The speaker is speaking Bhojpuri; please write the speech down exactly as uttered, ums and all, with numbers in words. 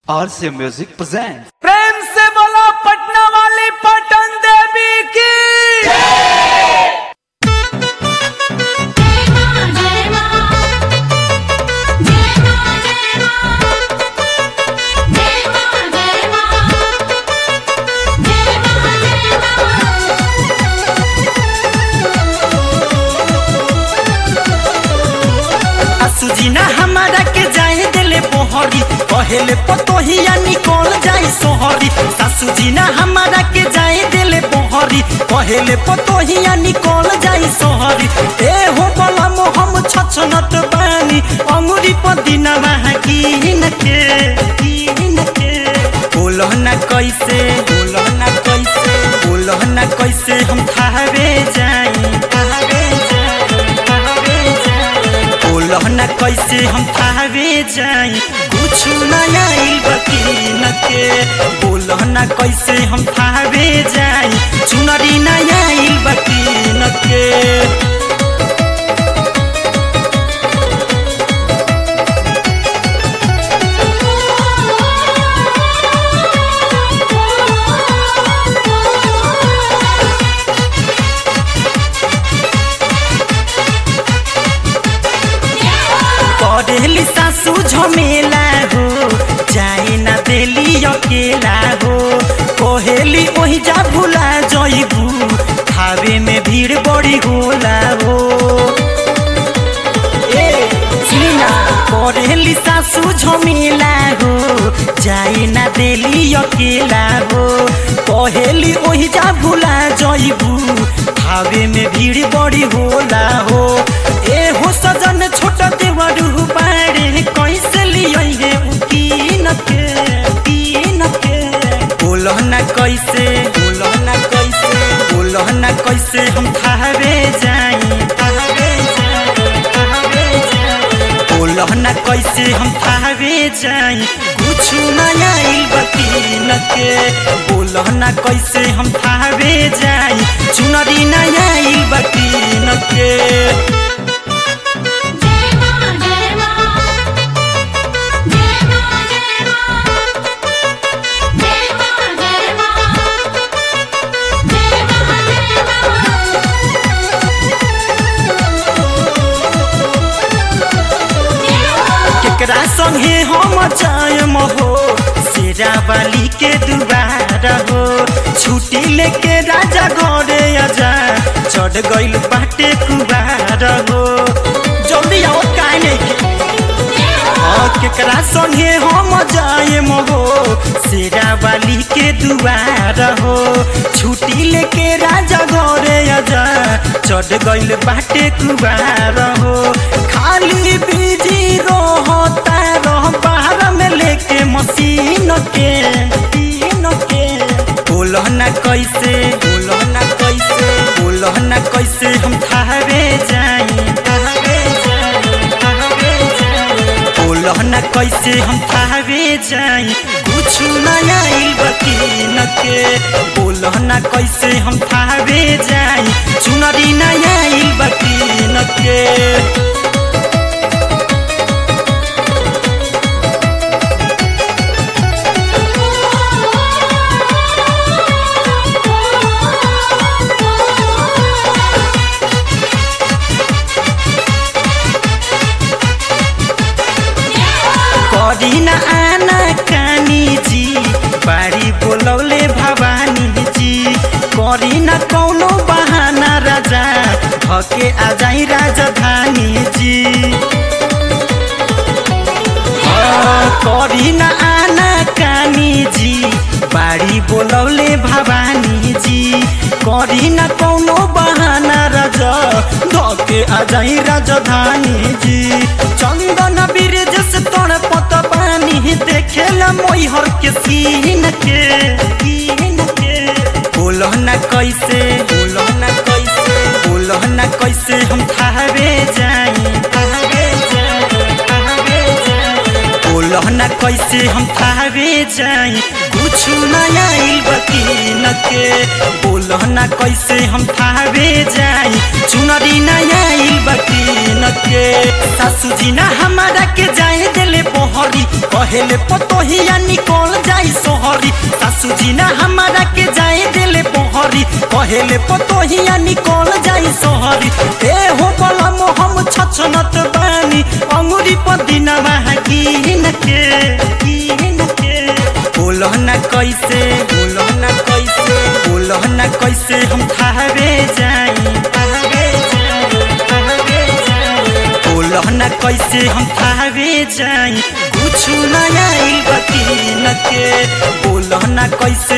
आर से म्यूजिक प्रेजेंट। प्रेम से बोलो पटना वाली पटन देवी की। सुजीना हमारा के जाए दिले बोहरी पहले पतोहिया निकल जाए सोहरी। सासू जीना हमारा के जाए दिले बोहरी पहले पतोहिया निकल जाए सोहरी। ए हो बोला हम छछनत बानी अंगुरी पदिना कीन के कीन के बोलो ना कैसे बोलो ना कैसे बोलो ना कैसे हम थावे जाए थावे बोलना कैसे हम थावे जाई कुछ नया बकीन के। बोलना कैसे हम थावे जाई चुनरी नया बकीन के। करेली सासू झमेला हो जाए ना देली अकेला हो। कोहेली वही जा भूला जइबू खावे में भीड़ बड़ी होला हो। ए सुना करेली सासू झमेला हो जाए ना देली अकेला हो। कोहेली वही जा भूला जइबू खावे में भीड़ बड़ी होला हो। ए हो सजन छोटा देवरू बारे कैसे लिये उकीन के उकीन के। बोलो ना कैसे बोलो ना कैसे बोलो ना कैसे हम थावे जाई थावे जाई थावे जाई। बोलो ना कैसे हम थावे जाई कुछ नया बकीन के। बोलो ना कैसे हम थावे जाई चुनरी नया बकीन के। केकरा संगे हम जायम हो शेरा वाली के दुबारा हो। छुट्टी लेके राजा घरे आजा चढ़ गइल बाटे कुबार हो। जल्दी आओ काहे नहीं केकरा संगे हम जायम हो शेरा वाली के दुआर हो। छुट्टी लेके राजा घरे आजा चढ़ गइल बाटे कुबार हो। खाली बिजी रहता रह बाहर में लेके मशीन के मशीन के। बोलो ना कैसे बोलो ना कैसे बोलो ना कैसे हम थावे जाई थावे जाई थावे जाई। बोलो ना कैसे हम थावे जाई कुछ नया बकीन के। बोलो ना कैसे हम थावे जाई चुनरी नया बकीन के। करीना आना कानी जी बाड़ी बोलौले भवानी जी। करीना कौनो बहाना राजा भके आ जाई राजधानी जी। करीना आना कानी जी बाड़ी बोलौले भवानी जी। करीना कौनो बहाना राजा धके आ जाई राजधानी जी। चंदन ब्रिज से तोड़ पत पानी देखेला मोहर के सीन के सीन के। बोलो ना कैसे बोलो ना कैसे बोलो ना कैसे हम थावे जाई थावे जाई थावे जाई। बोलो ना कैसे हम थावे जाई कुछ नया आइल बकीन के बोलो ना कैसे हम थावे जाई चुनरी नया आइल बकीन के सासू जी ना हमारा के जाए दिले पोहरी कहेले पतोहिया निकल जाई सोहरी सासू जी ना हमारा के जाए दिले पोहरी कहेले पतोहिया निकल जाई सोहरी ए हो बोला हम छछनत बानी अंगुरी पदिना कीन के कीन के बोलो ना कैसे बोलो ना कैसे बोलो ना कैसे हम थावे जाई थावे जाई थावे जाई बोलो ना कैसे हम थावे जाई कुछ नया आइल बकीन के बोलो ना कैसे